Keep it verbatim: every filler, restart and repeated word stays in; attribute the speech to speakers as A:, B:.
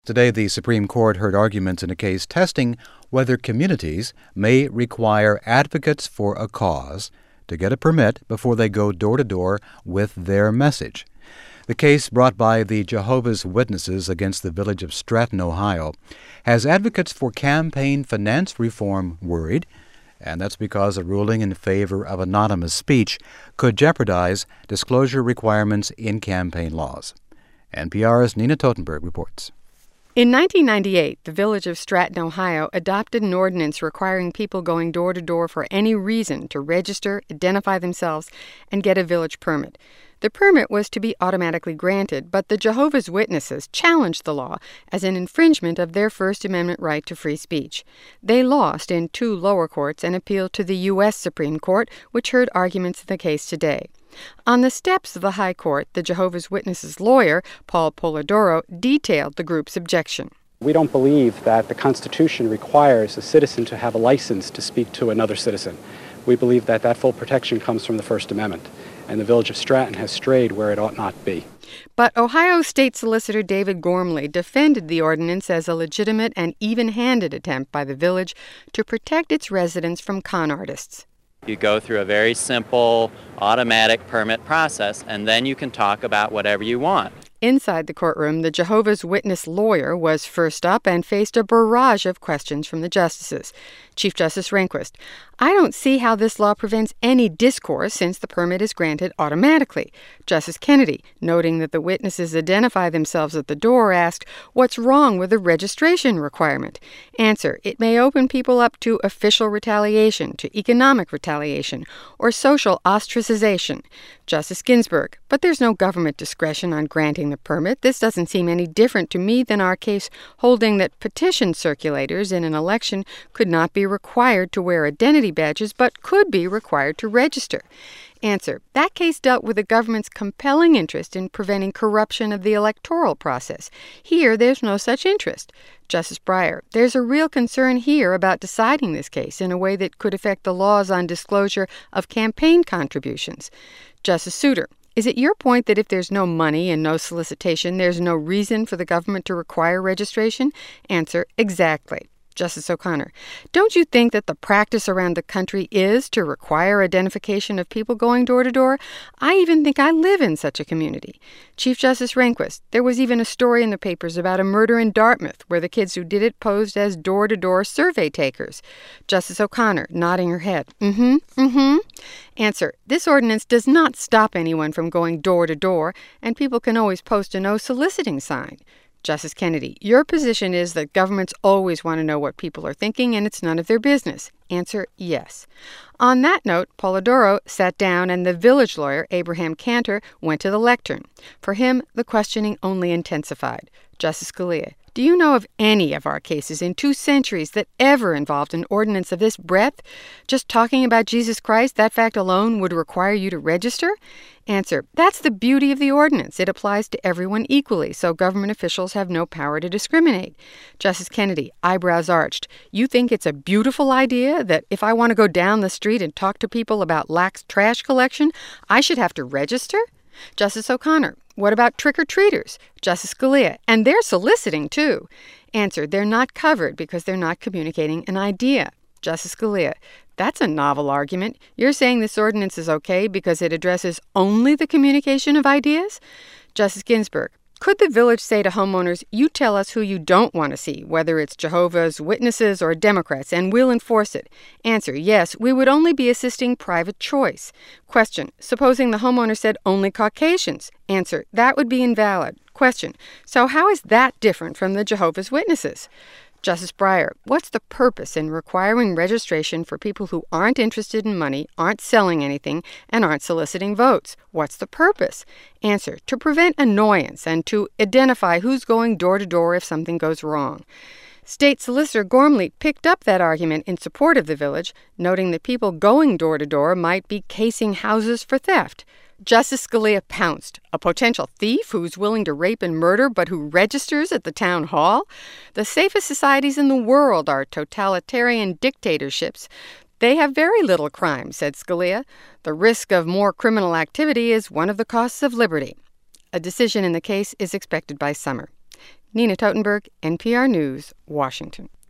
A: Today, the Supreme Court heard arguments in a case testing whether communities may require advocates for a cause to get a permit before they go door to door with their message. The case, brought by the Jehovah's Witnesses against the village of Stratton, Ohio, has advocates for campaign finance reform worried, and that's because a ruling in favor of anonymous speech could jeopardize disclosure requirements in campaign laws. N P R's Nina Totenberg reports.
B: In nineteen ninety-eight, the village of Stratton, Ohio, adopted an ordinance requiring people going door to door for any reason to register, identify themselves, and get a village permit. The permit was to be automatically granted, but the Jehovah's Witnesses challenged the law as an infringement of their First Amendment right to free speech. They lost in two lower courts and appealed to the U S Supreme Court, which heard arguments in the case today. On the steps of the High Court, the Jehovah's Witnesses lawyer, Paul Polidoro, detailed the group's objection.
C: We don't believe that the Constitution requires a citizen to have a license to speak to another citizen. We believe that that full protection comes from the First Amendment, and the village of Stratton has strayed where it ought not be.
B: But Ohio State Solicitor David Gormley defended the ordinance as a legitimate and even-handed attempt by the village to protect its residents from con artists.
D: You go through a very simple, automatic permit process, and then you can talk about whatever you want.
B: Inside the courtroom, the Jehovah's Witness lawyer was first up and faced a barrage of questions from the justices. Chief Justice Rehnquist, I don't see how this law prevents any discourse since the permit is granted automatically. Justice Kennedy, noting that the witnesses identify themselves at the door, asked, what's wrong with the registration requirement? Answer, it may open people up to official retaliation, to economic retaliation, or social ostracization. Justice Ginsburg, but there's no government discretion on granting the permit. This doesn't seem any different to me than our case holding that petition circulators in an election could not be required to wear identity badges, but could be required to register. Answer, that case dealt with the government's compelling interest in preventing corruption of the electoral process. Here, there's no such interest. Justice Breyer, there's a real concern here about deciding this case in a way that could affect the laws on disclosure of campaign contributions. Justice Souter, is it your point that if there's no money and no solicitation, there's no reason for the government to require registration? Answer, exactly. Justice O'Connor, don't you think that the practice around the country is to require identification of people going door to door? I even think I live in such a community. Chief Justice Rehnquist, there was even a story in the papers about a murder in Dartmouth where the kids who did it posed as door-to-door survey takers. Justice O'Connor, nodding her head, mm-hmm, mm-hmm. Answer, this ordinance does not stop anyone from going door to door, and people can always post a no soliciting sign. Justice Kennedy, your position is that governments always want to know what people are thinking and it's none of their business. Answer, yes. On that note, Polidoro sat down and the village lawyer, Abraham Cantor, went to the lectern. For him, the questioning only intensified. Justice Scalia, do you know of any of our cases in two centuries that ever involved an ordinance of this breadth? Just talking about Jesus Christ, that fact alone would require you to register? Answer, that's the beauty of the ordinance. It applies to everyone equally, so government officials have no power to discriminate. Justice Kennedy, eyebrows arched, you think it's a beautiful idea that if I want to go down the street and talk to people about lax trash collection, I should have to register? Justice O'Connor, what about trick-or-treaters? Justice Scalia, and they're soliciting, too. Answer, they're not covered because they're not communicating an idea. Justice Scalia, that's a novel argument. You're saying this ordinance is okay because it addresses only the communication of ideas? Justice Ginsburg, could the village say to homeowners, you tell us who you don't want to see, whether it's Jehovah's Witnesses or Democrats, and we'll enforce it? Answer, yes, we would only be assisting private choice. Question, supposing the homeowner said only Caucasians? Answer, that would be invalid. Question, so how is that different from the Jehovah's Witnesses? Justice Breyer, what's the purpose in requiring registration for people who aren't interested in money, aren't selling anything, and aren't soliciting votes? What's the purpose? Answer, to prevent annoyance and to identify who's going door to door if something goes wrong. State Solicitor Gormley picked up that argument in support of the village, noting that people going door to door might be casing houses for theft. Justice Scalia pounced. A potential thief who's willing to rape and murder but who registers at the town hall? The safest societies in the world are totalitarian dictatorships. They have very little crime, said Scalia. The risk of more criminal activity is one of the costs of liberty. A decision in the case is expected by summer. Nina Totenberg, N P R News, Washington.